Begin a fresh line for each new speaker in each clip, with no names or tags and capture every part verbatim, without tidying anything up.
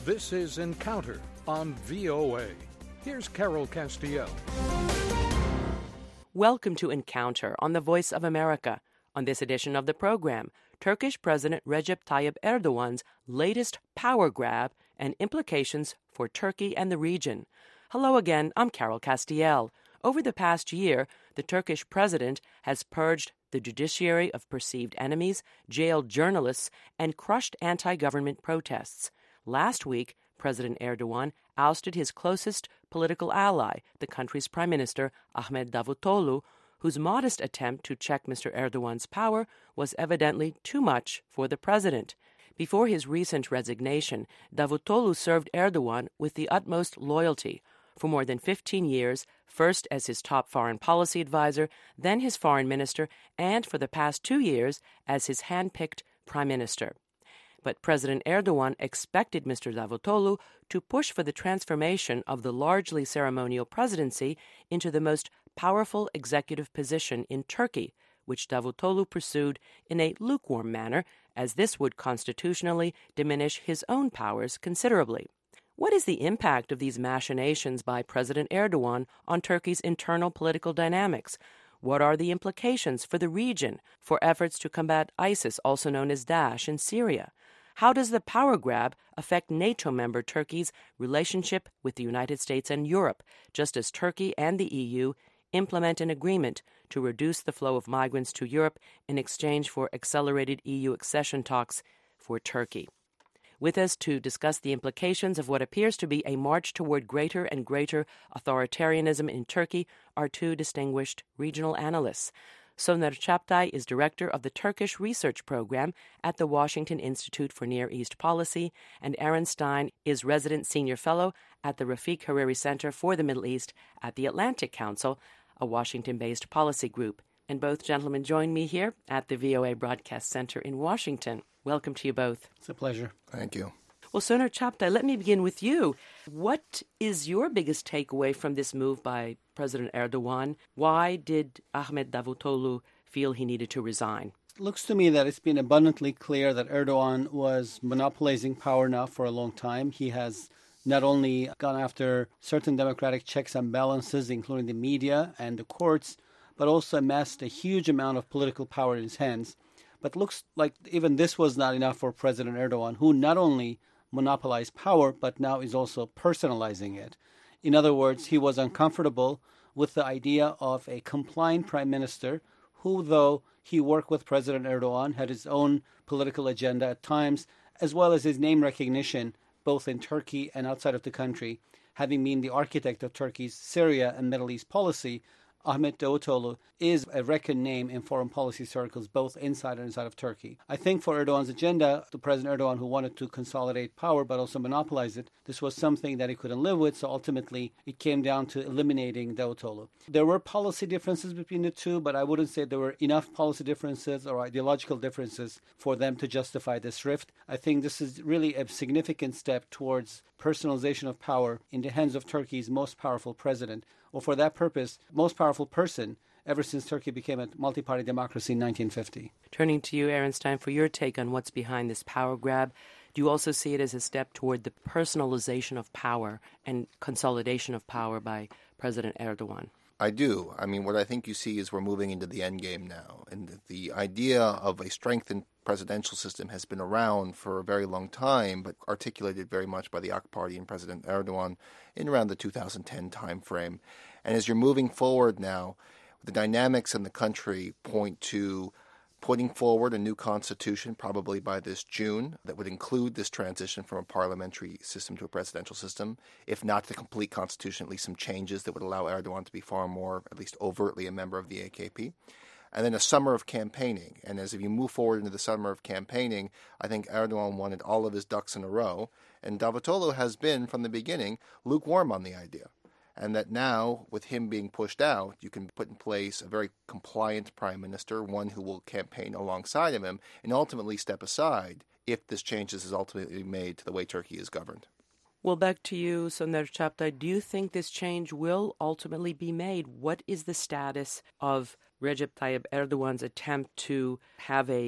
This is Encounter on V O A. Here's Carol Castiel.
Welcome to Encounter on the Voice of America. On this edition of the program, Turkish President Recep Tayyip Erdogan's latest power grab and implications for Turkey and the region. Hello again, I'm Carol Castiel. Over the past year, the Turkish president has purged the judiciary of perceived enemies, jailed journalists, and crushed anti-government protests. Last week, President Erdogan ousted his closest political ally, the country's Prime Minister Ahmet Davutoglu, whose modest attempt to check Mister Erdogan's power was evidently too much for the president. Before his recent resignation, Davutoglu served Erdogan with the utmost loyalty. For more than fifteen years, first as his top foreign policy advisor, then his foreign minister, and for the past two years as his hand-picked prime minister. But President Erdogan expected Mister Davutoglu to push for the transformation of the largely ceremonial presidency into the most powerful executive position in Turkey, which Davutoglu pursued in a lukewarm manner, as this would constitutionally diminish his own powers considerably. What is the impact of these machinations by President Erdogan on Turkey's internal political dynamics? What are the implications for the region, for efforts to combat ISIS, also known as Daesh, in Syria? How does the power grab affect NATO member Turkey's relationship with the United States and Europe, just as Turkey and the E U implement an agreement to reduce the flow of migrants to Europe in exchange for accelerated E U accession talks for Turkey? With us to discuss the implications of what appears to be a march toward greater and greater authoritarianism in Turkey are two distinguished regional analysts. Soner Çaptay is director of the Turkish Research Program at the Washington Institute for Near East Policy, and Aaron Stein is resident senior fellow at the Rafiq Hariri Center for the Middle East at the Atlantic Council, a Washington-based policy group. And both gentlemen join me here at the V O A Broadcast Center in Washington. Welcome to you both.
It's a pleasure.
Thank you.
Well, Soner Çaptay, let me begin with you. What is your biggest takeaway from this move by President Erdogan? Why did Ahmet Davutoglu feel he needed to resign?
It looks to me that it's been abundantly clear that Erdogan was monopolizing power now for a long time. He has not only gone after certain democratic checks and balances, including the media and the courts, but also amassed a huge amount of political power in his hands. But looks like even this was not enough for President Erdogan, who not only monopolized power, but now is also personalizing it. In other words, he was uncomfortable with the idea of a compliant prime minister who, though he worked with President Erdogan, had his own political agenda at times, as well as his name recognition, both in Turkey and outside of the country. Having been the architect of Turkey's Syria and Middle East policy, Ahmet Davutoglu is a reckoned name in foreign policy circles, both inside and outside of Turkey. I think for Erdogan's agenda, the President Erdogan, who wanted to consolidate power but also monopolize it, this was something that he couldn't live with, so ultimately it came down to eliminating Davutoglu. There were policy differences between the two, but I wouldn't say there were enough policy differences or ideological differences for them to justify this rift. I think this is really a significant step towards personalization of power in the hands of Turkey's most powerful president, or for that purpose, most powerful person ever since Turkey became a multi-party democracy in nineteen fifty.
Turning to you, Aaron Stein, for your take on what's behind this power grab, do you also see it as a step toward the personalization of power and consolidation of power by President Erdogan?
I do. I mean, what I think you see is we're moving into the end game now. And the idea of a strengthened presidential system has been around for a very long time, but articulated very much by the A K Party and President Erdogan in around the two thousand ten timeframe. And as you're moving forward now, the dynamics in the country point to putting forward a new constitution, probably by this June, that would include this transition from a parliamentary system to a presidential system. If not the complete constitution, at least some changes that would allow Erdogan to be far more, at least overtly, a member of the A K P. And then a summer of campaigning. And as if you move forward into the summer of campaigning, I think Erdogan wanted all of his ducks in a row. And Davutoglu has been, from the beginning, lukewarm on the idea. And that now, with him being pushed out, you can put in place a very compliant prime minister, one who will campaign alongside of him, and ultimately step aside if this change is ultimately made to the way Turkey is governed.
Well, back to you, Soner Çaptay. Do you think this change will ultimately be made? What is the status of Recep Tayyip Erdogan's attempt to have a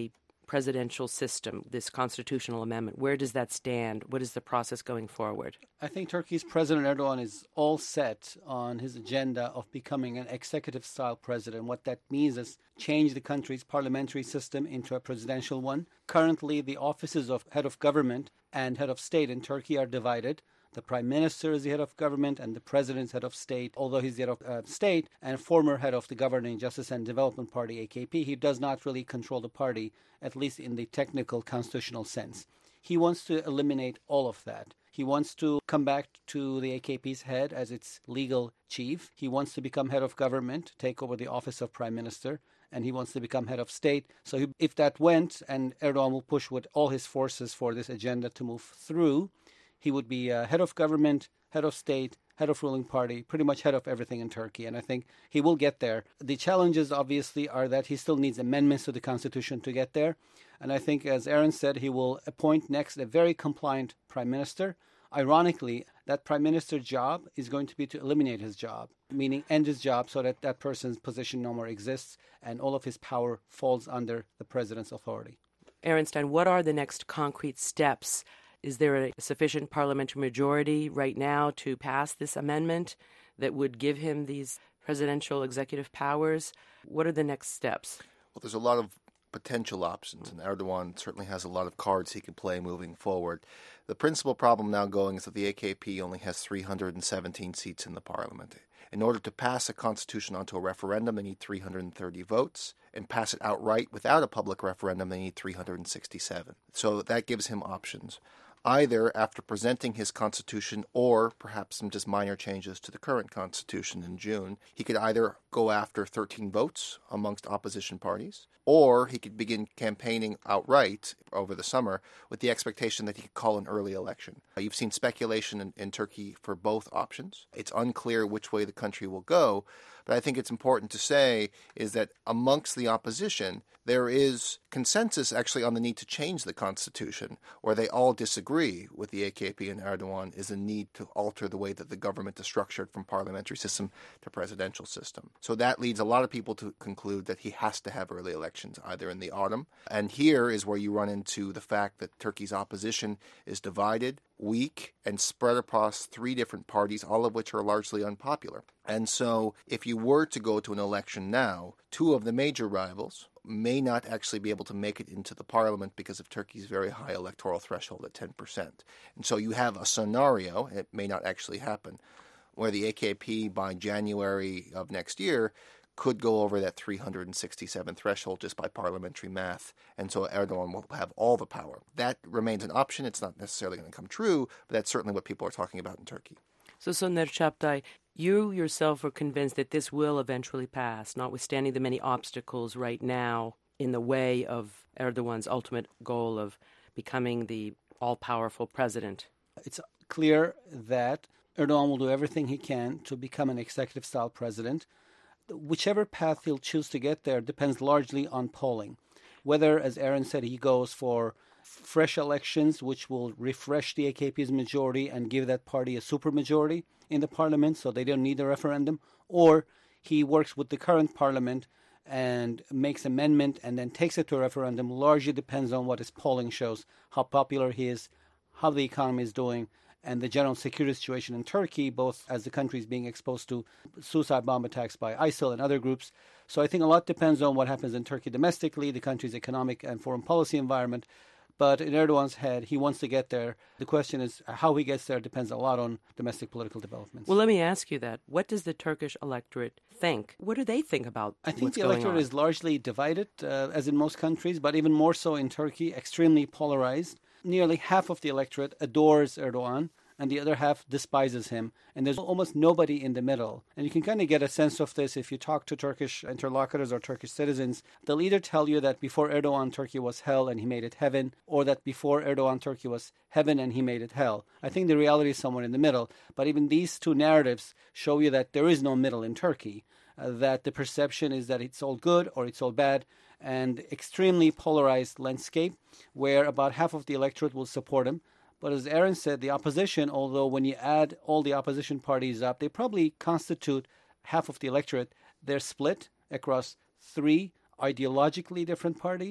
presidential system, this constitutional amendment? Where does that stand? What is the process going forward?
I think Turkey's President Erdogan is all set on his agenda of becoming an executive-style president. What that means is change the country's parliamentary system into a presidential one. Currently, the offices of head of government and head of state in Turkey are divided. The prime minister is the head of government and the president is head of state. Although he's the head of uh, state and former head of the Governing Justice and Development Party, A K P, he does not really control the party, at least in the technical constitutional sense. He wants to eliminate all of that. He wants to come back to the A K P's head as its legal chief. He wants to become head of government, take over the office of prime minister, and he wants to become head of state. So he, if that went, and Erdogan will push with all his forces for this agenda to move through, he would be uh, head of government, head of state, head of ruling party, pretty much head of everything in Turkey. And I think he will get there. The challenges, obviously, are that he still needs amendments to the constitution to get there. And I think, as Aaron said, he will appoint next a very compliant prime minister. Ironically, that prime minister's job is going to be to eliminate his job, meaning end his job so that that person's position no more exists and all of his power falls under the president's authority.
Aaron Stein, what are the next concrete steps? Is there a sufficient parliamentary majority right now to pass this amendment that would give him these presidential executive powers? What are the next steps?
Well, there's a lot of potential options, and Erdogan certainly has a lot of cards he can play moving forward. The principal problem now going is that the A K P only has three hundred seventeen seats in the parliament. In order to pass a constitution onto a referendum, they need three hundred thirty votes, and pass it outright without a public referendum, they need three hundred sixty-seven. So that gives him options. Either after presenting his constitution or perhaps some just minor changes to the current constitution in June, he could either go after thirteen votes amongst opposition parties, or he could begin campaigning outright over the summer with the expectation that he could call an early election. You've seen speculation in, in Turkey for both options. It's unclear which way the country will go, but I think it's important to say is that amongst the opposition, there is consensus actually on the need to change the constitution, where they all disagree with the A K P and Erdogan is a need to alter the way that the government is structured from parliamentary system to presidential system. So that leads a lot of people to conclude that he has to have early elections either in the autumn. And here is where you run into the fact that Turkey's opposition is divided, weak, and spread across three different parties, all of which are largely unpopular. And so if you were to go to an election now, two of the major rivals may not actually be able to make it into the parliament because of Turkey's very high electoral threshold at ten percent. And so you have a scenario, it may not actually happen, where the A K P by January of next year could go over that three hundred sixty-seven threshold just by parliamentary math, and so Erdogan will have all the power. That remains an option. It's not necessarily going to come true, but that's certainly what people are talking about in Turkey.
So, Soner Çaptay, you yourself are convinced that this will eventually pass, notwithstanding the many obstacles right now in the way of Erdogan's ultimate goal of becoming the all-powerful president.
It's clear that Erdogan will do everything he can to become an executive-style president. Whichever path he'll choose to get there depends largely on polling. Whether, as Aaron said, he goes for fresh elections, which will refresh the A K P's majority and give that party a supermajority in the parliament, so they don't need a referendum, or he works with the current parliament and makes amendment and then takes it to a referendum, largely depends on what his polling shows, how popular he is, how the economy is doing, and the general security situation in Turkey, both as the country is being exposed to suicide bomb attacks by ISIL and other groups. So I think a lot depends on what happens in Turkey domestically, the country's economic and foreign policy environment. But in Erdogan's head, he wants to get there. The question is how he gets there depends a lot on domestic political developments.
Well, let me ask you that. What does the Turkish electorate think? What do they think about
I think
what's
the
going
electorate
on?
is largely divided, uh, as in most countries, but even more so in Turkey, extremely polarized. Nearly half of the electorate adores Erdogan, and the other half despises him. And there's almost nobody in the middle. And you can kind of get a sense of this if you talk to Turkish interlocutors or Turkish citizens. They'll either tell you that before Erdogan, Turkey was hell and he made it heaven, or that before Erdogan, Turkey was heaven and he made it hell. I think the reality is somewhere in the middle. But even these two narratives show you that there is no middle in Turkey, uh, that the perception is that it's all good or it's all bad, and extremely polarized landscape where about half of the electorate will support him. But as Aaron said, the opposition, although when you add all the opposition parties up, they probably constitute half of the electorate. They're split across three ideologically different parties,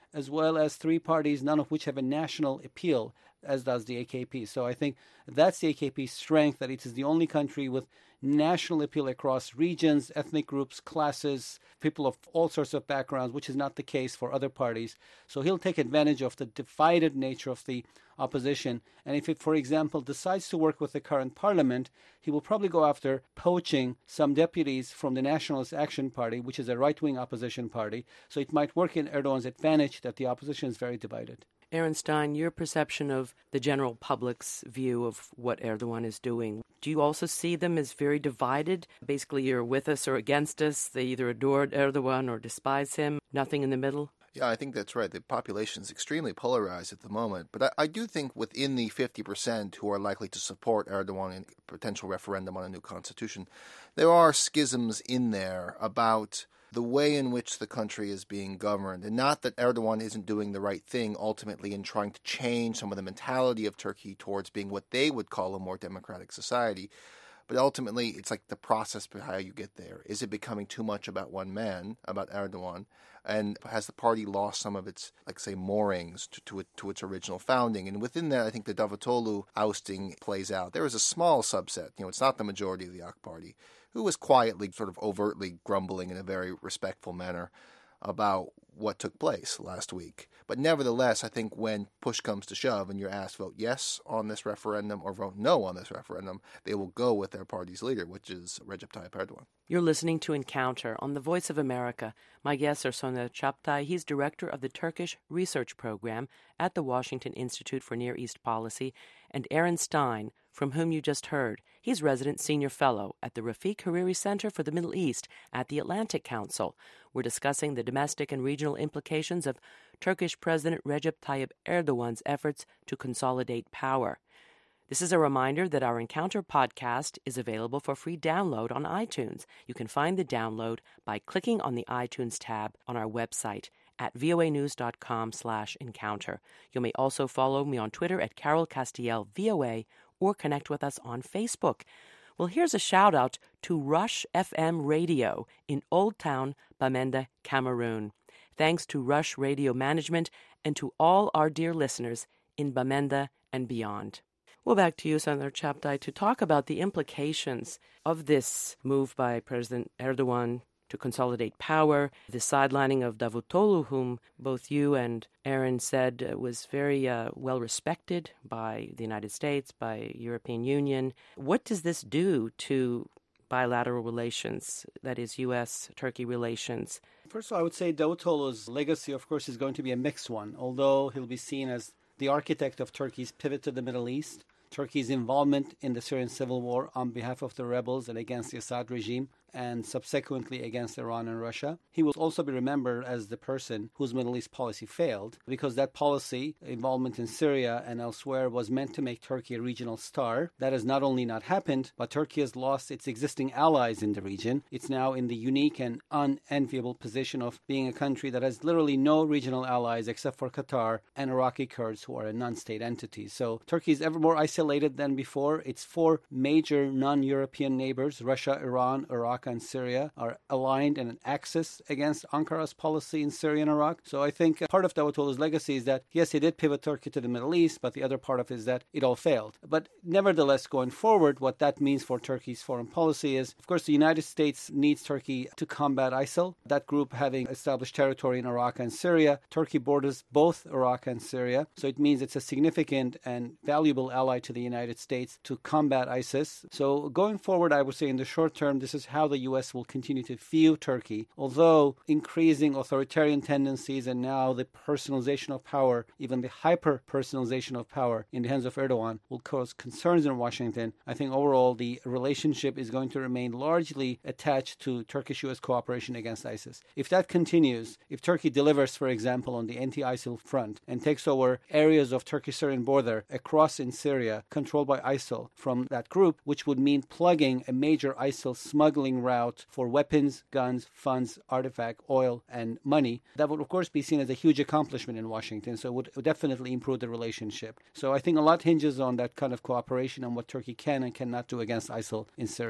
as well as three parties, none of which have a national appeal, as does the A K P. So I think that's the A K P's strength, that it is the only country with national appeal across regions, ethnic groups, classes, people of all sorts of backgrounds, which is not the case for other parties. So he'll take advantage of the divided nature of the opposition. And if it, for example, decides to work with the current parliament, he will probably go after poaching some deputies from the Nationalist Action Party, which is a right-wing opposition party. So it might work in Erdogan's advantage that the opposition is very divided.
Aaron Stein, your perception of the general public's view of what Erdogan is doing, do you also see them as very divided? Basically, you're with us or against us. They either adore Erdogan or despise him, nothing in the middle?
Yeah, I think that's right. The population is extremely polarized at the moment. But I, I do think within the fifty percent who are likely to support Erdogan in a potential referendum on a new constitution, there are schisms in there about the way in which the country is being governed. And not that Erdogan isn't doing the right thing ultimately in trying to change some of the mentality of Turkey towards being what they would call a more democratic society. But ultimately, it's like the process of how you get there. Is it becoming too much about one man, about Erdogan? And has the party lost some of its, like, say, moorings to, to, it, to its original founding? And within that, I think the Davutoglu ousting plays out. There is a small subset, you know, it's not the majority of the A K Party, who was quietly, sort of overtly grumbling in a very respectful manner about what took place last week. But nevertheless, I think when push comes to shove and you're asked vote yes on this referendum or vote no on this referendum, they will go with their party's leader, which is Recep Tayyip Erdogan.
You're listening to Encounter on the Voice of America. My guests are Soner Çaptay. He's director of the Turkish Research Program at the Washington Institute for Near East Policy, and Aaron Stein, from whom you just heard. He's resident senior fellow at the Rafiq Hariri Center for the Middle East at the Atlantic Council. We're discussing the domestic and regional implications of Turkish President Recep Tayyip Erdogan's efforts to consolidate power. This is a reminder that our Encounter podcast is available for free download on iTunes. You can find the download by clicking on the iTunes tab on our website at voanews.com slash encounter. You may also follow me on Twitter at Carol Castiel V O A or connect with us on Facebook. Well, here's a shout out to Rush F M Radio in Old Town, Bamenda, Cameroon. Thanks to Rush Radio Management and to all our dear listeners in Bamenda and beyond. Well, back to you, Soner Çaptay, to talk about the implications of this move by President Erdogan to consolidate power, the sidelining of Davutoglu, whom both you and Aaron said was very uh, well respected by the United States, by European Union. What does this do to bilateral relations, that is U S Turkey relations?
First of all, I would say Davutoglu's legacy, of course, is going to be a mixed one, although he'll be seen as the architect of Turkey's pivot to the Middle East, Turkey's involvement in the Syrian civil war on behalf of the rebels and against the Assad regime, and subsequently against Iran and Russia. He will also be remembered as the person whose Middle East policy failed, because that policy, involvement in Syria and elsewhere, was meant to make Turkey a regional star. That has not only not happened, but Turkey has lost its existing allies in the region. It's now in the unique and unenviable position of being a country that has literally no regional allies except for Qatar and Iraqi Kurds, who are a non-state entity. So Turkey is ever more isolated than before. Its four major non-European neighbors, Russia, Iran, Iraq, and Syria, are aligned in an axis against Ankara's policy in Syria and Iraq. So I think part of Davutoglu's legacy is that, yes, he did pivot Turkey to the Middle East, but the other part of it is that it all failed. But nevertheless, going forward, what that means for Turkey's foreign policy is, of course, the United States needs Turkey to combat ISIL. That group having established territory in Iraq and Syria. Turkey borders both Iraq and Syria. So it means it's a significant and valuable ally to the United States to combat ISIS. So going forward, I would say in the short term, this is how the U S will continue to view Turkey, although increasing authoritarian tendencies and now the personalization of power, even the hyper-personalization of power in the hands of Erdogan will cause concerns in Washington. I think overall the relationship is going to remain largely attached to Turkish-U S cooperation against ISIS. If that continues, if Turkey delivers, for example, on the anti-ISIL front and takes over areas of Turkish-Syrian border across in Syria controlled by ISIL from that group, which would mean plugging a major ISIL smuggling route for weapons, guns, funds, artifact, oil, and money, that would, of course, be seen as a huge accomplishment in Washington. So it would definitely improve the relationship. So I think a lot hinges on that kind of cooperation and what Turkey can and cannot do against ISIL in Syria.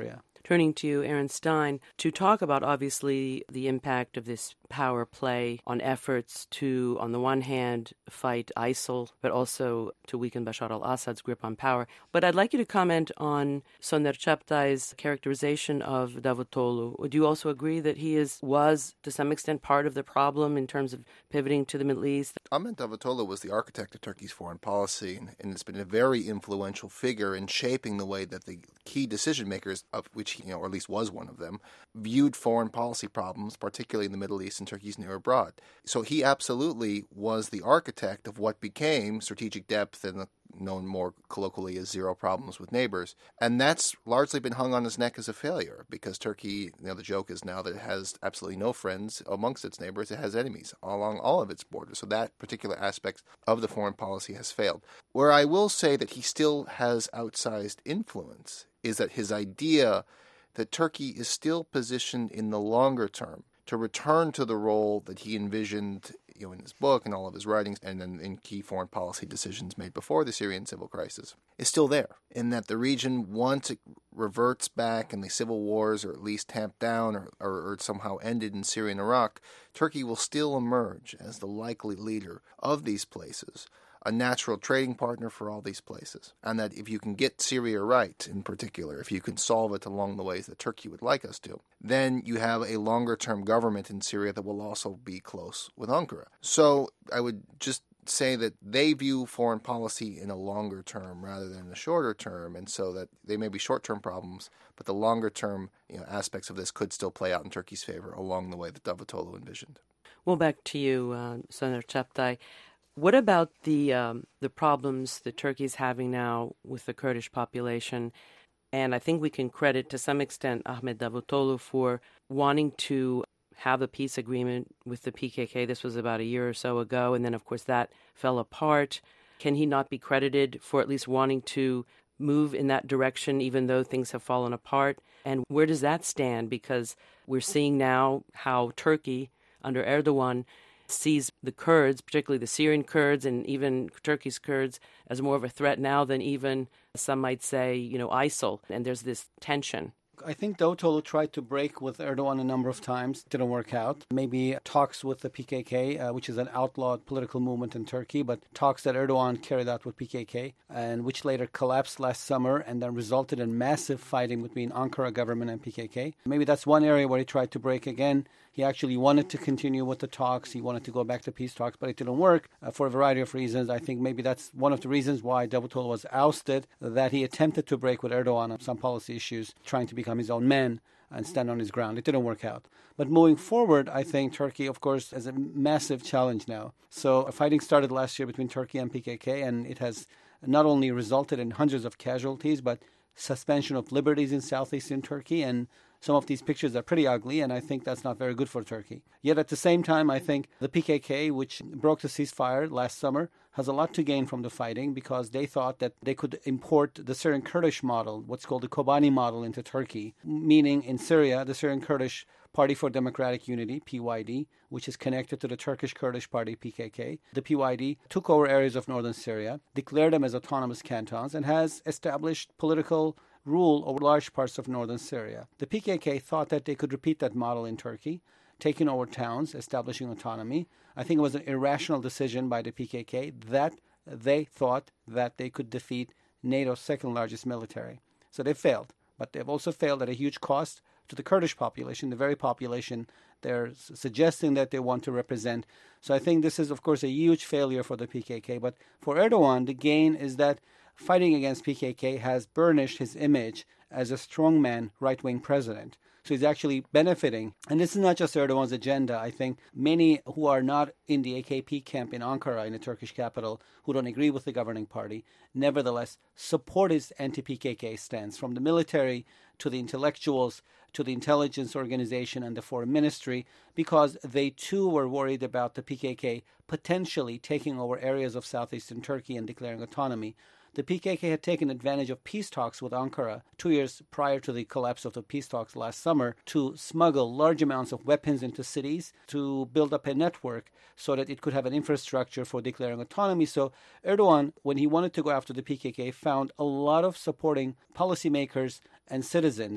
Turning to you, Aaron Stein, to talk about, obviously, the impact of this power play on efforts to, on the one hand, fight ISIL, but also to weaken Bashar al-Assad's grip on power. But I'd like you to comment on Soner Chaptai's characterization of Davutoglu. Do you also agree that he is was, to some extent, part of the problem in terms of pivoting to the Middle East?
Ahmet Davutoglu was the architect of Turkey's foreign policy, and, and it's been a very influential figure in shaping the way that the key decision makers, of which he, you know, or at least was one of them, viewed foreign policy problems, particularly in the Middle East and Turkey's near abroad. So he absolutely was the architect of what became strategic depth and the known more colloquially as zero problems with neighbors. And that's largely been hung on his neck as a failure because Turkey, you know, the joke is now that it has absolutely no friends amongst its neighbors. It has enemies along all of its borders. So that particular aspect of the foreign policy has failed. Where I will say that he still has outsized influence is that his idea that Turkey is still positioned in the longer term to return to the role that he envisioned, you know, in his book and all of his writings and then in key foreign policy decisions made before the Syrian civil crisis, is still there. In that the region, once it reverts back and the civil wars are at least tamped down or, or, or somehow ended in Syria and Iraq, Turkey will still emerge as the likely leader of these places, a natural trading partner for all these places. And that if you can get Syria right, in particular, if you can solve it along the ways that Turkey would like us to, then you have a longer-term government in Syria that will also be close with Ankara. So I would just say that they view foreign policy in a longer term rather than a shorter term, and so that they may be short-term problems, but the longer-term, you know, aspects of this could still play out in Turkey's favor along the way that Davutoglu envisioned.
Well, back to you, uh, Soner Chaptai. What about the um, the problems that Turkey is having now with the Kurdish population? And I think we can credit to some extent Ahmet Davutoglu for wanting to have a peace agreement with the P K K. This was about a year or so ago, and then, of course, that fell apart. Can he not be credited for at least wanting to move in that direction, even though things have fallen apart? And where does that stand? Because we're seeing now how Turkey, under Erdogan, sees the Kurds, particularly the Syrian Kurds and even Turkey's Kurds, as more of a threat now than even, some might say, you know, ISIL. And there's this tension.
I think Davutoglu tried to break with Erdogan a number of times. Didn't work out. Maybe talks with the P K K, uh, which is an outlawed political movement in Turkey, but talks that Erdogan carried out with P K K, and which later collapsed last summer and then resulted in massive fighting between Ankara government and P K K. Maybe that's one area where he tried to break again. He actually wanted to continue with the talks. He wanted to go back to peace talks, but it didn't work uh, for a variety of reasons. I think maybe that's one of the reasons why Davutoglu was ousted, that he attempted to break with Erdogan on some policy issues, trying to become his own man and stand on his ground. It didn't work out. But moving forward, I think Turkey, of course, has a massive challenge now. So fighting started last year between Turkey and P K K, and it has not only resulted in hundreds of casualties, but suspension of liberties in southeastern Turkey, and some of these pictures are pretty ugly, and I think that's not very good for Turkey. Yet at the same time, I think the P K K, which broke the ceasefire last summer, has a lot to gain from the fighting because they thought that they could import the Syrian Kurdish model, what's called the Kobani model, into Turkey, meaning in Syria, the Syrian Kurdish Party for Democratic Unity, P Y D, which is connected to the Turkish Kurdish Party, P K K. The P Y D took over areas of northern Syria, declared them as autonomous cantons, and has established political rule over large parts of northern Syria. The P K K thought that they could repeat that model in Turkey, taking over towns, establishing autonomy. I think it was an irrational decision by the P K K that they thought that they could defeat NATO's second largest military. So they failed, but they've also failed at a huge cost to the Kurdish population, the very population they're suggesting that they want to represent. So I think this is, of course, a huge failure for the P K K. But for Erdogan, the gain is that fighting against P K K has burnished his image as a strongman right-wing president. So he's actually benefiting. And this is not just Erdogan's agenda. I think many who are not in the A K P camp in Ankara, in the Turkish capital, who don't agree with the governing party, nevertheless support his anti-P K K stance, from the military to the intellectuals to the intelligence organization and the foreign ministry, because they too were worried about the P K K potentially taking over areas of southeastern Turkey and declaring autonomy. The P K K had taken advantage of peace talks with Ankara two years prior to the collapse of the peace talks last summer to smuggle large amounts of weapons into cities, to build up a network so that it could have an infrastructure for declaring autonomy. So Erdogan, when he wanted to go after the P K K, found a lot of supporting policymakers and citizens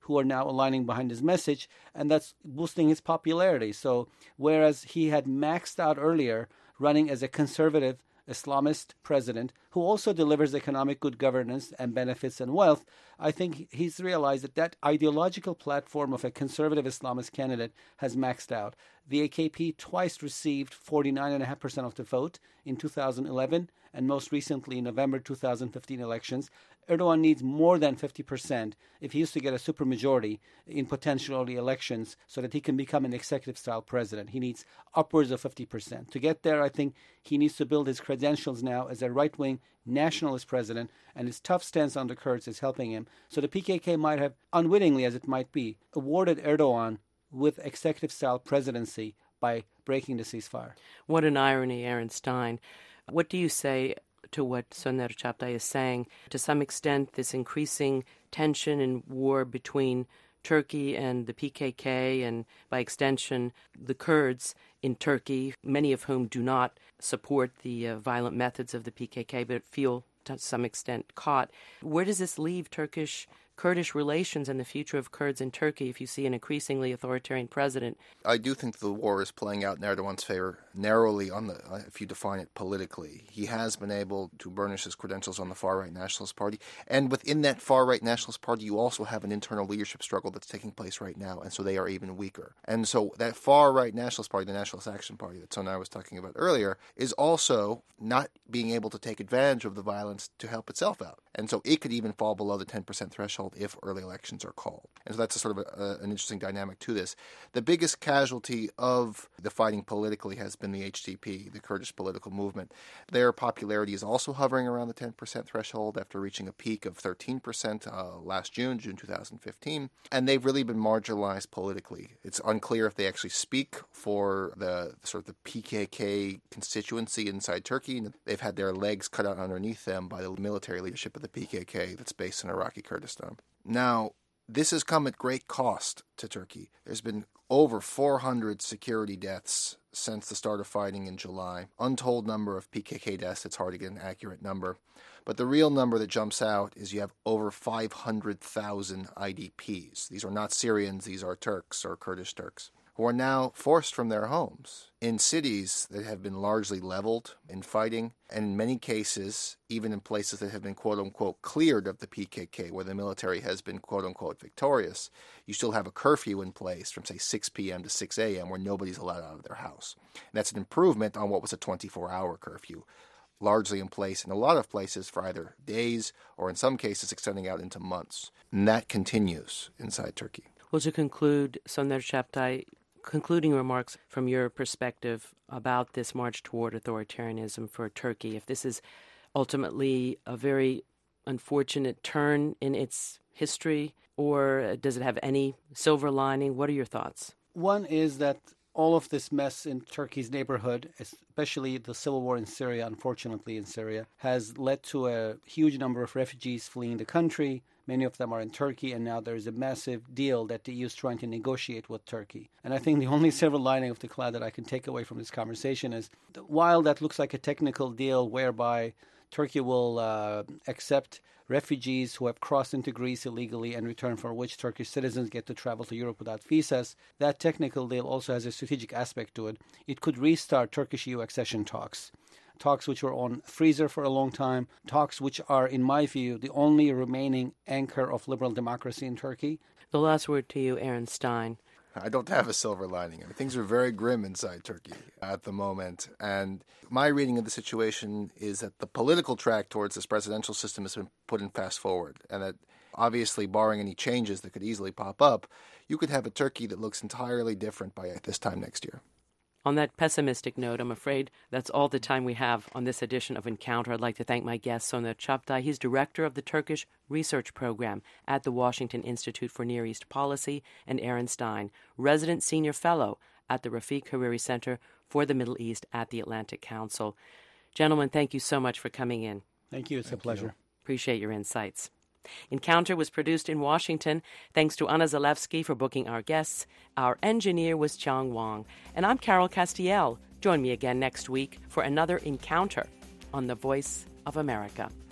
who are now aligning behind his message, and that's boosting his popularity. So whereas he had maxed out earlier running as a conservative Islamist president who also delivers economic good governance and benefits and wealth, I think he's realized that that ideological platform of a conservative Islamist candidate has maxed out. The A K P twice received forty-nine point five percent of the vote in two thousand eleven and most recently in November two thousand fifteen elections. Erdogan needs more than fifty percent if he used to get a supermajority in potential early elections so that he can become an executive-style president. He needs upwards of fifty percent. To get there, I think he needs to build his credentials now as a right-wing nationalist president, and his tough stance on the Kurds is helping him. So the P K K might have, unwittingly as it might be, awarded Erdogan with executive-style presidency by breaking the ceasefire.
What an irony, Aaron Stein. What do you say to what Soner Çaptay is saying? To some extent, this increasing tension and war between Turkey and the P K K, and by extension, the Kurds in Turkey, many of whom do not support the uh, violent methods of the P K K, but feel to some extent caught. Where does this leave Turkish Kurdish relations and the future of Kurds in Turkey if you see an increasingly authoritarian president?
I do think the war is playing out in Erdogan's favor narrowly on the, if you define it politically. He has been able to burnish his credentials on the far-right Nationalist Party. And within that far-right Nationalist Party, you also have an internal leadership struggle that's taking place right now. And so they are even weaker. And so that far-right Nationalist Party, the Nationalist Action Party that Soner was talking about earlier, is also not being able to take advantage of the violence to help itself out. And so it could even fall below the ten percent threshold if early elections are called. And so that's a sort of a, a, an interesting dynamic to this. The biggest casualty of the fighting politically has been the H D P, the Kurdish political movement. Their popularity is also hovering around the ten percent threshold after reaching a peak of thirteen percent uh, last June, June two thousand fifteen. And they've really been marginalized politically. It's unclear if they actually speak for the sort of the P K K constituency inside Turkey. They've had their legs cut out underneath them by the military leadership of the P K K that's based in Iraqi Kurdistan. Now, this has come at great cost to Turkey. There's been over four hundred security deaths since the start of fighting in July. Untold number of P K K deaths. It's hard to get an accurate number. But the real number that jumps out is you have over five hundred thousand I D Ps. These are not Syrians. These are Turks or Kurdish Turks, who are now forced from their homes in cities that have been largely leveled in fighting, and in many cases, even in places that have been quote-unquote cleared of the P K K, where the military has been quote-unquote victorious, you still have a curfew in place from, say, six p.m. to six a.m. where nobody's allowed out of their house. And that's an improvement on what was a twenty-four hour curfew, largely in place in a lot of places for either days or in some cases extending out into months. And that continues inside Turkey.
Well, to conclude, Soner Çaptay, concluding remarks from your perspective about this march toward authoritarianism for Turkey, if this is ultimately a very unfortunate turn in its history, or does it have any silver lining? What are your thoughts?
One is that all of this mess in Turkey's neighborhood, especially the civil war in Syria, unfortunately in Syria, has led to a huge number of refugees fleeing the country. Many of them are in Turkey, and now there's a massive deal that the E U is trying to negotiate with Turkey. And I think the only silver lining of the cloud that I can take away from this conversation is, while that looks like a technical deal whereby Turkey will uh, accept refugees who have crossed into Greece illegally and return, for which Turkish citizens get to travel to Europe without visas, that technical deal also has a strategic aspect to it. It could restart Turkish E U accession talks. Talks which were on freezer for a long time, talks which are, in my view, the only remaining anchor of liberal democracy in Turkey.
The last word to you, Aaron Stein.
I don't have a silver lining. I mean, things are very grim inside Turkey at the moment. And my reading of the situation is that the political track towards this presidential system has been put in fast forward. And that obviously, barring any changes that could easily pop up, you could have a Turkey that looks entirely different by this time next year.
On that pessimistic note, I'm afraid that's all the time we have on this edition of Encounter. I'd like to thank my guest, Soner Çaptay. He's director of the Turkish Research Program at the Washington Institute for Near East Policy, and Aaron Stein, resident senior fellow at the Rafiq Hariri Center for the Middle East at the Atlantic Council. Gentlemen, thank you so much for coming in.
Thank you. It's
thank
a pleasure.
You.
Appreciate your insights. Encounter was produced in Washington. Thanks to Anna Zalewski for booking our guests. Our engineer was Chang Wang. And I'm Carol Castiel. Join me again next week for another Encounter on the Voice of America.